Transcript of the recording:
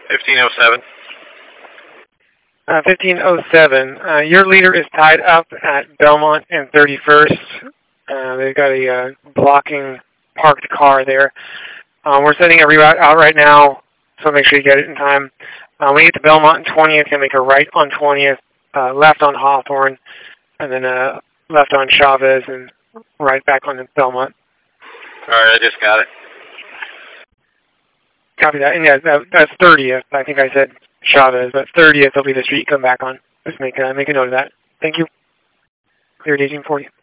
1507. 1507. Your leader is tied up at Belmont and 31st. They've got a blocking parked car there. We're sending a reroute out right now, so make sure you get it in time. When you get to Belmont and 20th, you make a right on 20th, left on Hawthorne, and then left on Chavez, and right back on Belmont. All right, I just got it. Copy that. And yeah, that's 30th. I think I said Chavez, but 30th will be the street you come back on. Just make a note of that. Thank you. Cleared 1840.